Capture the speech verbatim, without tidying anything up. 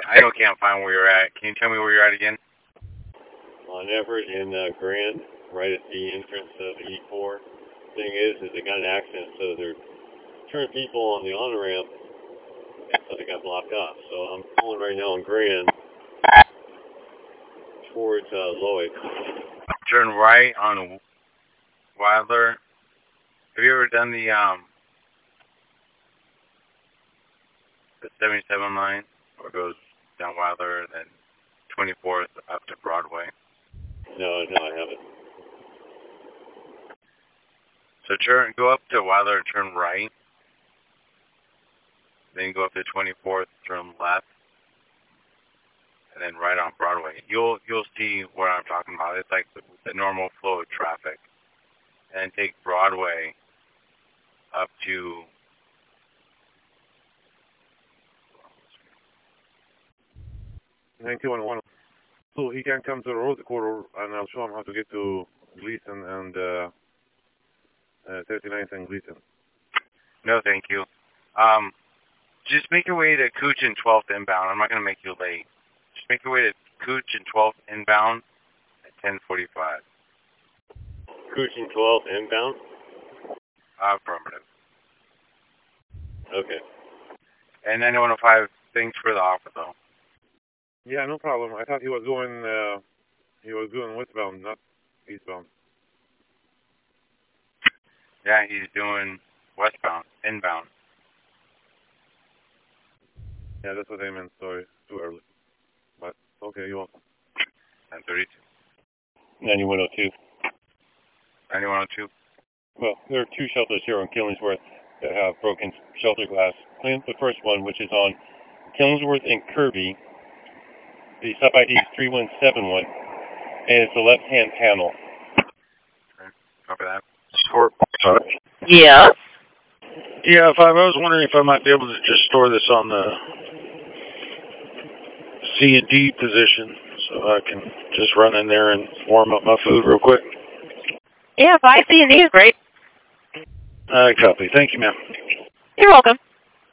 I don't can't find where you're at. Can you tell me where you're at again? On Everett in uh, Grand, right at the entrance of E four. Thing is, is they got an accident, so they're turning people on the on-ramp, so they got blocked off. So I'm pulling right now on Grand towards uh, Lloyd. Turn right on Wilder. Have you ever done the um the seventy-seven line, or goes down Wilder and then twenty-fourth up to Broadway? No, no, I haven't. So turn, go up to Wilder and turn right. Then go up to twenty-fourth, turn left, and then right on Broadway. You'll you'll see what I'm talking about. It's like the, the normal flow of traffic. And take Broadway up to ninety-one one. So he can come to the road corridor, and I'll show him how to get to Gleason and uh, uh, thirty-ninth and Gleason. No, thank you. Um, just make your way to Cooch and twelfth inbound. I'm not going to make you late. Just make your way to Cooch and twelfth inbound at ten forty-five. Cooch and twelfth inbound? Affirmative. Okay. And ninety-one oh five, thanks for the offer, though. Yeah, no problem. I thought he was going, uh, he was doing westbound, not eastbound. Yeah, he's doing westbound, inbound. Yeah, that's what I meant. Sorry, too early. But, okay, you're welcome. ten thirty-two. ninety-one oh two. ninety-one oh two. Well, there are two shelters here on Killingsworth that have broken shelter glass. Clean up the first one, which is on Killingsworth and Kirby. The sub I D is three one seven one, and it's the left-hand panel. Okay, copy that. Store. Yeah. Yeah, if I, I was wondering if I might be able to just store this on the C and D position, so I can just run in there and warm up my food real quick. Yeah, five C and D is great. I copy. Thank you, ma'am. You're welcome.